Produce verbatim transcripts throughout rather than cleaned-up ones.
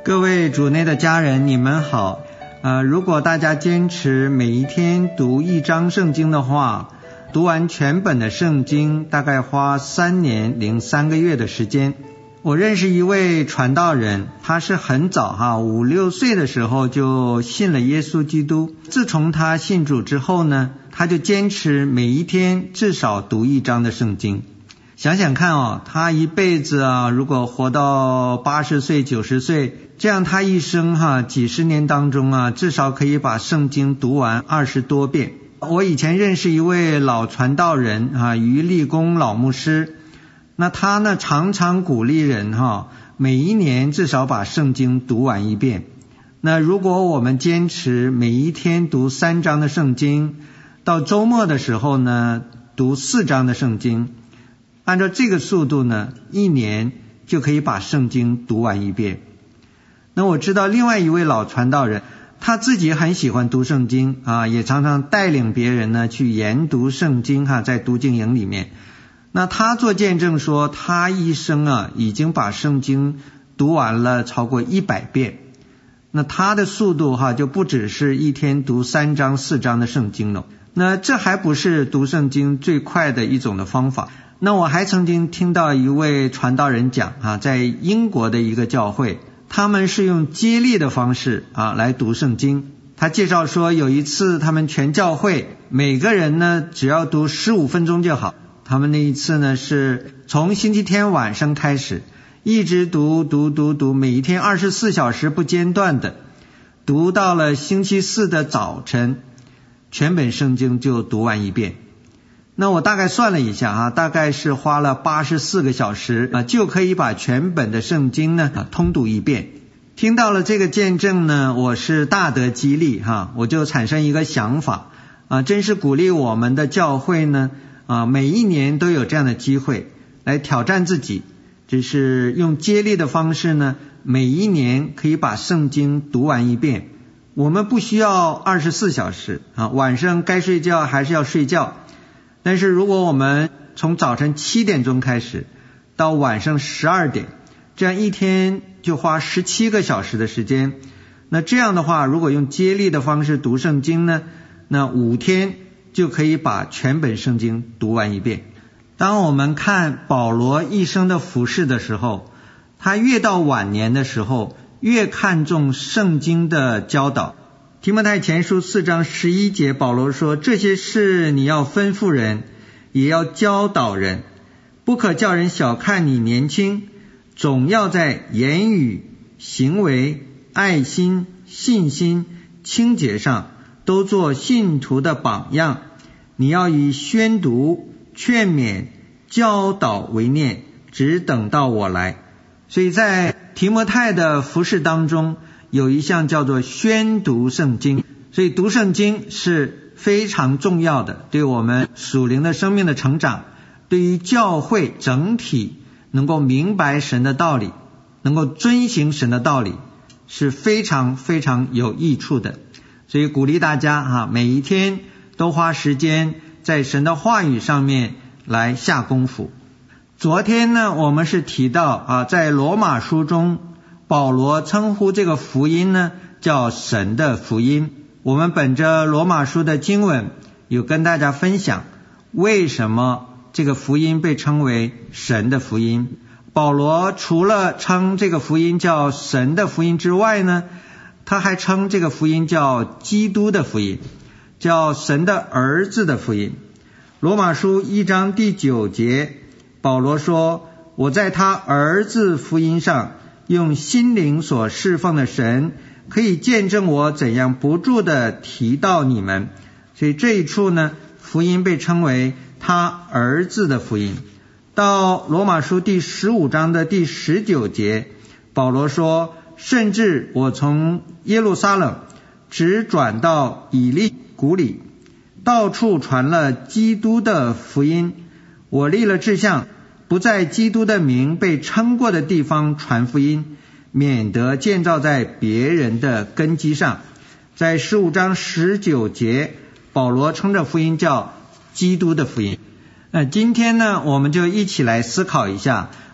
各位主内的家人，你们好。呃，如果大家坚持每一天读一章圣经的话，读完全本的圣经大概花三年零三个月的时间。我认识一位传道人，他是很早哈五六岁的时候就信了耶稣基督。自从他信主之后呢，他就坚持每一天至少读一章的圣经。想想看哦，他一辈子啊，如果活到八十岁、九十岁，这样他一生哈几十年当中啊，至少可以把圣经读完二十多遍。我以前认识一位老传道人啊，于立功老牧师，那他呢常常鼓励人哈，每一年至少把圣经读完一遍。那如果我们坚持每一天读三章的圣经，到周末的时候呢，读四章的圣经。按照这个速度呢，一年就可以把圣经读完一遍。那我知道另外一位老传道人，他自己很喜欢读圣经啊，也常常带领别人呢去研读圣经哈，在读经营里面。那他做见证说，他一生啊已经把圣经读完了超过一百遍。那他的速度哈就不只是一天读三章四章的圣经了。那这还不是读圣经最快的一种的方法。那我还曾经听到一位传道人讲啊，在英国的一个教会，他们是用接力的方式啊来读圣经。他介绍说，有一次他们全教会每个人呢只要读十五分钟就好。他们那一次呢是从星期天晚上开始，一直读读读读，每一天二十四小时不间断的读到了星期四的早晨，全本圣经就读完一遍。那我大概算了一下啊，大概是花了八十四个小时啊，就可以把全本的圣经呢啊通读一遍。听到了这个见证呢，我是大得激励哈，我就产生一个想法啊，真是鼓励我们的教会呢啊，每一年都有这样的机会来挑战自己，就是用接力的方式呢，每一年可以把圣经读完一遍。我们不需要二十四小时啊，晚上该睡觉还是要睡觉。但是如果我们从早晨七点钟开始到晚上十二点，这样一天就花十七个小时的时间。那这样的话，如果用接力的方式读圣经呢，那五天就可以把全本圣经读完一遍。当我们看保罗一生的服事的时候，他越到晚年的时候，越看重圣经的教导。提摩太前书四章十一节，保罗说，这些事你要吩咐人，也要教导人，不可叫人小看你年轻，总要在言语、行为、爱心、信心、清洁上都做信徒的榜样。你要以宣读、劝勉、教导为念，只等到我来。所以在提摩太的服事当中，有一项叫做宣读圣经，所以读圣经是非常重要的，对我们属灵的生命的成长，对于教会整体能够明白神的道理，能够遵行神的道理，是非常非常有益处的。所以鼓励大家哈，每一天都花时间在神的话语上面来下功夫。昨天呢，我们是提到啊，在罗马书中，保罗称呼这个福音呢叫神的福音。我们本着罗马书的经文有跟大家分享，为什么这个福音被称为神的福音。保罗除了称这个福音叫神的福音之外呢，他还称这个福音叫基督的福音，叫神的儿子的福音。罗马书一章第九节，保罗说，我在他儿子福音上用心灵所侍奉的神，可以见证我怎样不住地提到你们。所以这一处呢，福音被称为他儿子的福音。到罗马书第十五章的第十九节，保罗说，甚至我从耶路撒冷直转到以利谷里，到处传了基督的福音。我立了志向，不在基督的名被称过的地方传福音，免得建造在别人的根基上。在十五章十九节，保罗称这福音叫基督的福音。那今天呢，我们就一起来思考一下，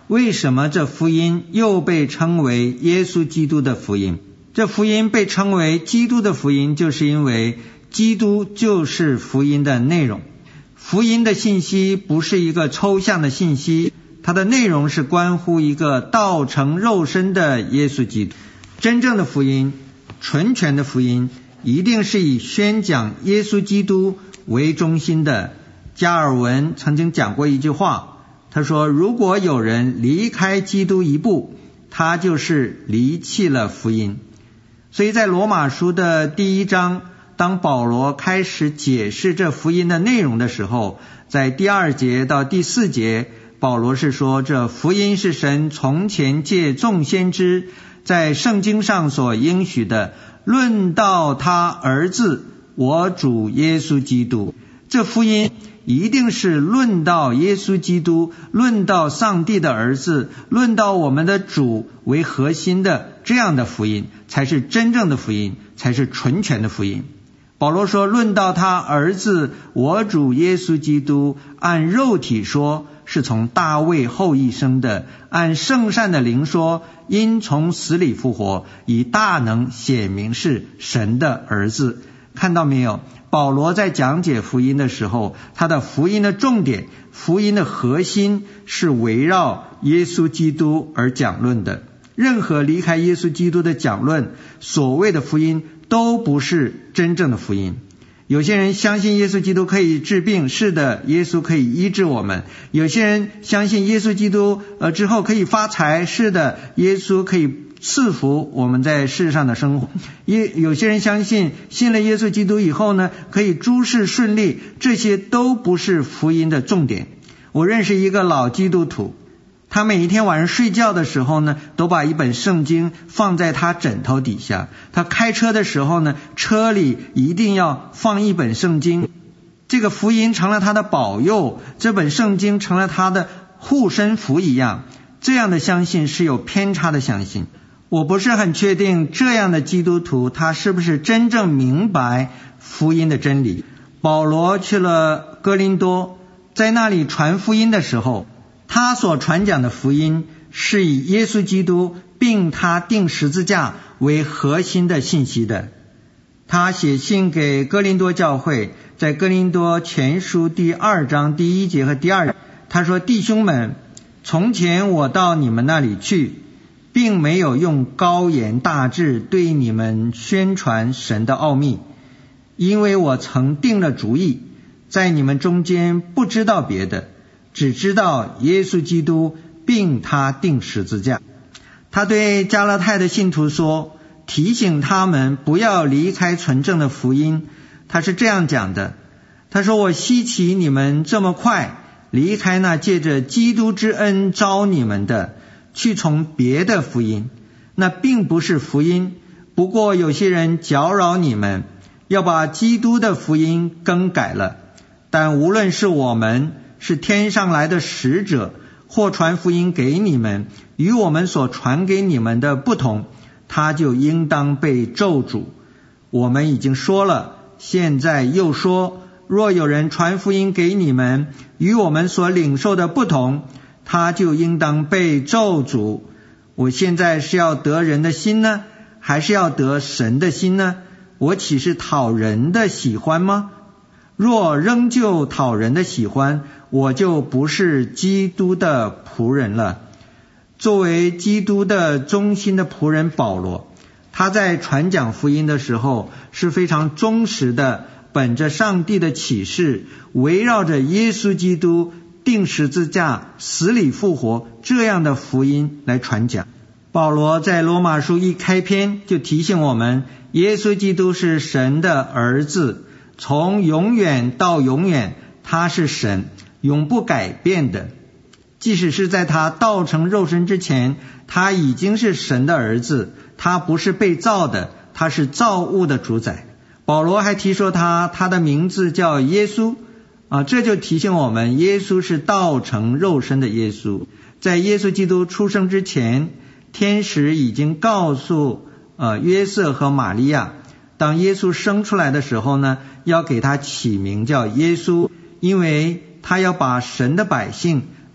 为什么这福音又被称为耶稣基督的福音？这福音被称为基督的福音，就是因为基督就是福音的内容。福音的信息不是一个抽象的信息，它的内容是关乎一个道成肉身的耶稣基督。真正的福音，纯全的福音，一定是以宣讲耶稣基督为中心的。加尔文曾经讲过一句话，他说，如果有人离开基督一步，他就是离弃了福音。所以在罗马书的第一章，当保罗开始解释这福音的内容的时候，在第二节到第四节，保罗是说，这福音是神从前借众先知在圣经上所应许的，论到他儿子我主耶稣基督。这福音一定是论到耶稣基督，论到上帝的儿子，论到我们的主为核心的，这样的福音才是真正的福音，才是纯全的福音。保罗说，论到他儿子我主耶稣基督，按肉体说是从大卫后裔生的，按圣善的灵说因从死里复活，以大能显明是神的儿子。看到没有？保罗在讲解福音的时候，他的福音的重点，福音的核心是围绕耶稣基督而讲论的。任何离开耶稣基督的讲论，所谓的福音都不是真正的福音。有些人相信耶稣基督可以治病，是的，耶稣可以医治我们。有些人相信耶稣基督呃之后可以发财，是的，耶稣可以赐福我们在世上的生活。也有些人相信信了耶稣基督以后呢，可以诸事顺利，这些都不是福音的重点。我认识一个老基督徒，他每一天晚上睡觉的时候呢，都把一本圣经放在他枕头底下。他开车的时候呢，车里一定要放一本圣经。这个福音成了他的保佑，这本圣经成了他的护身符一样。这样的相信是有偏差的相信。我不是很确定这样的基督徒他是不是真正明白福音的真理。保罗去了哥林多，在那里传福音的时候，他所传讲的福音是以耶稣基督并他钉十字架为核心的信息的。他写信给哥林多教会，在哥林多前书第二章第一节和第二，他说，弟兄们，从前我到你们那里去，并没有用高言大志对你们宣传神的奥秘，因为我曾定了主意，在你们中间不知道别的，只知道耶稣基督并他钉十字架。他对加拉太的信徒说，提醒他们不要离开纯正的福音。他是这样讲的，他说，我稀奇你们这么快离开那借着基督之恩招你们的，去从别的福音，那并不是福音，不过有些人搅扰你们，要把基督的福音更改了。但无论是我们，是天上来的使者，或传福音给你们，与我们所传给你们的不同，他就应当被咒诅。我们已经说了，现在又说，若有人传福音给你们，与我们所领受的不同，他就应当被咒诅。我现在是要得人的心呢，还是要得神的心呢？我岂是讨人的喜欢吗？若仍旧讨人的喜欢，我就不是基督的仆人了。作为基督的忠心的仆人保罗，他在传讲福音的时候是非常忠实的，本着上帝的启示，围绕着耶稣基督钉十字架死里复活这样的福音来传讲。保罗在罗马书一开篇就提醒我们，耶稣基督是神的儿子，从永远到永远他是神，永不改变的。即使是在他道成肉身之前，他已经是神的儿子，他不是被造的，他是造物的主宰。保罗还提说他他的名字叫耶稣啊，这就提醒我们，耶稣是道成肉身的耶稣。在耶稣基督出生之前，天使已经告诉呃约瑟和玛利亚，当耶稣生出来的时候呢，要给他起名叫耶稣，因为他要把神的百姓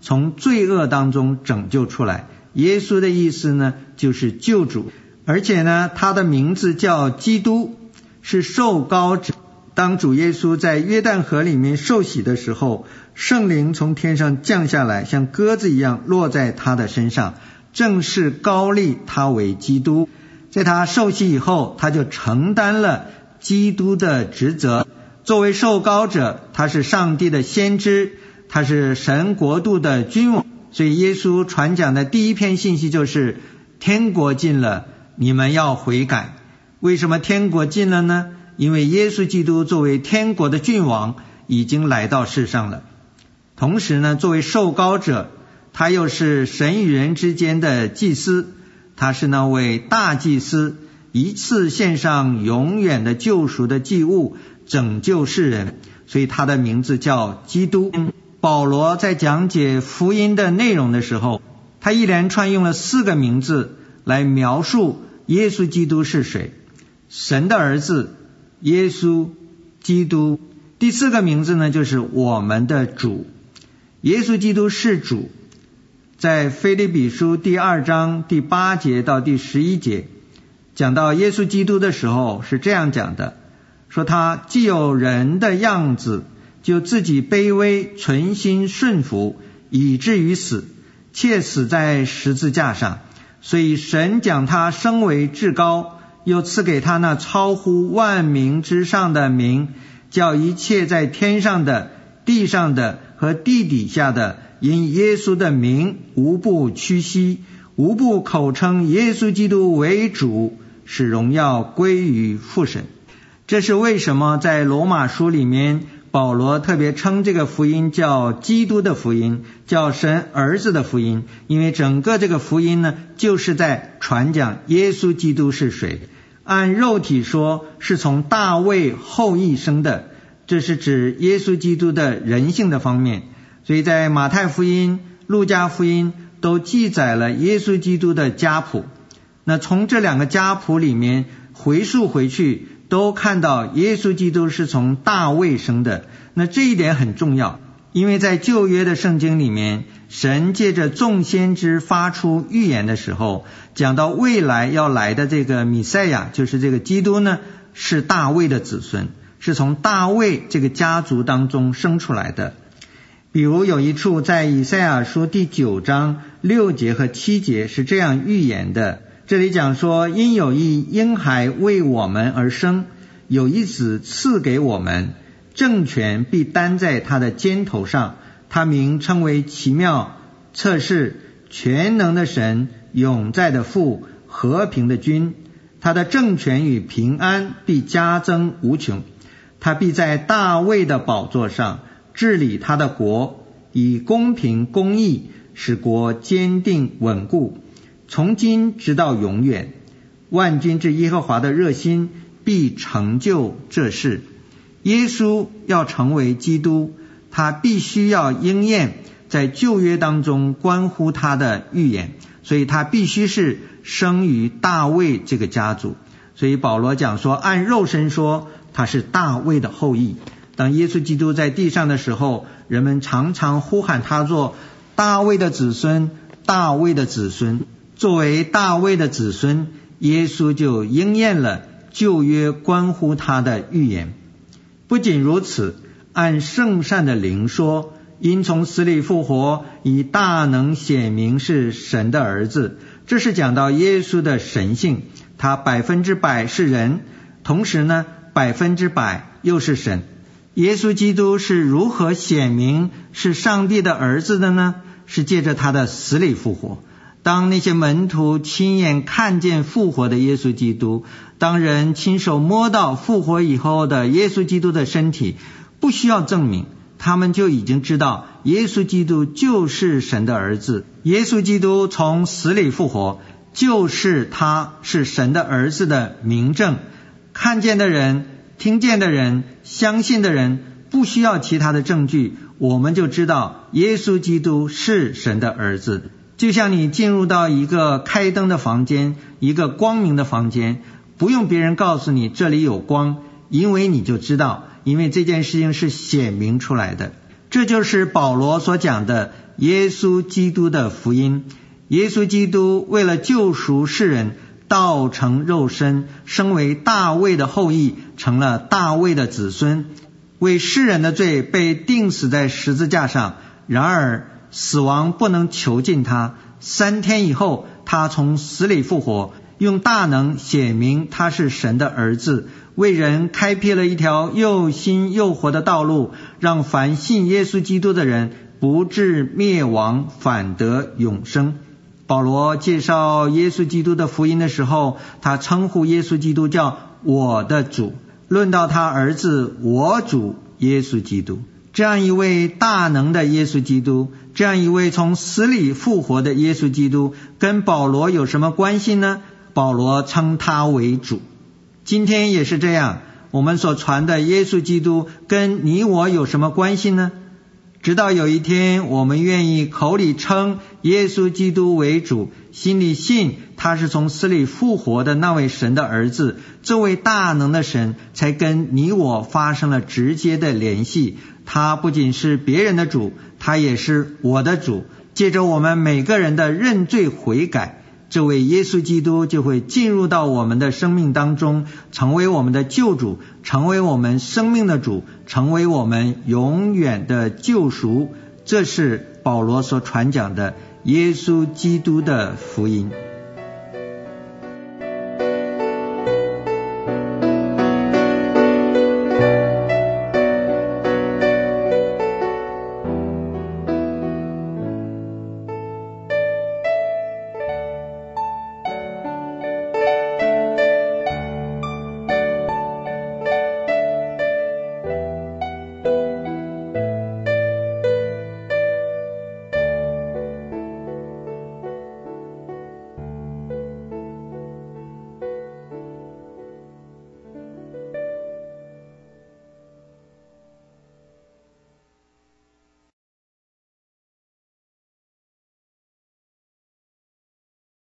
从罪恶当中拯救出来。耶稣的意思呢，就是救主，而且呢，他的名字叫基督，是受膏者。当主耶稣在约旦河里面受洗的时候，圣灵从天上降下来，像鸽子一样落在他的身上，正是膏立他为基督。在他受洗以后，他就承担了基督的职责。作为受膏者，他是上帝的先知，他是神国度的君王。所以耶稣传讲的第一篇信息就是天国近了，你们要悔改。为什么天国近了呢？因为耶稣基督作为天国的君王已经来到世上了。同时呢，作为受膏者，他又是神与人之间的祭司，他是那位大祭司，一次献上永远的救赎的祭物，拯救世人，所以他的名字叫基督。保罗在讲解福音的内容的时候，他一连串用了四个名字来描述耶稣基督是谁：神的儿子、耶稣、基督。第四个名字呢，就是我们的主。耶稣基督是主，在腓立比书第二章第八节到第十一节讲到耶稣基督的时候是这样讲的，说他既有人的样子，就自己卑微，存心顺服，以至于死，且死在十字架上。所以神将他升为至高，又赐给他那超乎万名之上的名，叫一切在天上的、地上的和地底下的，因耶稣的名无不屈膝，无不口称耶稣基督为主，使荣耀归于父神。这是为什么在罗马书里面保罗特别称这个福音叫基督的福音，叫神儿子的福音，因为整个这个福音呢，就是在传讲耶稣基督是谁。按肉体说，是从大卫后裔生的，这是指耶稣基督的人性的方面。所以在马太福音、路加福音都记载了耶稣基督的家谱。那从这两个家谱里面回溯回去，都看到耶稣基督是从大卫生的。那这一点很重要，因为在旧约的圣经里面，神借着众先知发出预言的时候，讲到未来要来的这个弥赛亚，就是这个基督呢，是大卫的子孙，是从大卫这个家族当中生出来的。比如有一处在以赛亚书第九章六节和七节是这样预言的，这里讲说，因有一婴孩为我们而生，有一子赐给我们，政权必担在他的肩头上，他名称为奇妙、策士、全能的神、永在的父、和平的君。他的政权与平安必加增无穷，他必在大卫的宝座上治理他的国，以公平公义使国坚定稳固，从今直到永远。万军之耶和华的热心必成就这事。耶稣要成为基督，他必须要应验在旧约当中关乎他的预言，所以他必须是生于大卫这个家族。所以保罗讲说，按肉身说他是大卫的后裔。当耶稣基督在地上的时候，人们常常呼喊他做大卫的子孙，大卫的子孙。作为大卫的子孙，耶稣就应验了旧约关乎他的预言。不仅如此，按圣善的灵说，因从死里复活，以大能显明是神的儿子。这是讲到耶稣的神性，他百分之百是人，同时呢，百分之百又是神。耶稣基督是如何显明是上帝的儿子的呢？是借着他的死里复活。当那些门徒亲眼看见复活的耶稣基督，当人亲手摸到复活以后的耶稣基督的身体，不需要证明，他们就已经知道耶稣基督就是神的儿子。耶稣基督从死里复活，就是他是神的儿子的明证。看见的人、听见的人、相信的人，不需要其他的证据，我们就知道耶稣基督是神的儿子。就像你进入到一个开灯的房间，一个光明的房间，不用别人告诉你这里有光，因为你就知道，因为这件事情是显明出来的。 这就是保罗所讲的耶稣基督的福音。耶稣基督为了救赎世人，道成肉身，生为大卫的后裔，成了大卫的子孙，为世人的罪被钉死在十字架上。然而死亡不能囚禁他，三天以后他从死里复活，用大能显明他是神的儿子，为人开辟了一条又新又活的道路，让凡信耶稣基督的人不至灭亡，反得永生。保罗介绍耶稣基督的福音的时候，他称呼耶稣基督叫我的主，论到他儿子我主耶稣基督。这样一位大能的耶稣基督，这样一位从死里复活的耶稣基督，跟保罗有什么关系呢？保罗称他为主。今天也是这样，我们所传的耶稣基督跟你我有什么关系呢？直到有一天，我们愿意口里称耶稣基督为主，心里信他是从死里复活的那位神的儿子，这位大能的神才跟你我发生了直接的联系。他不仅是别人的主，他也是我的主。借着我们每个人的认罪悔改，这位耶稣基督就会进入到我们的生命当中，成为我们的救主，成为我们生命的主，成为我们永远的救赎。这是保罗所传讲的耶稣基督的福音。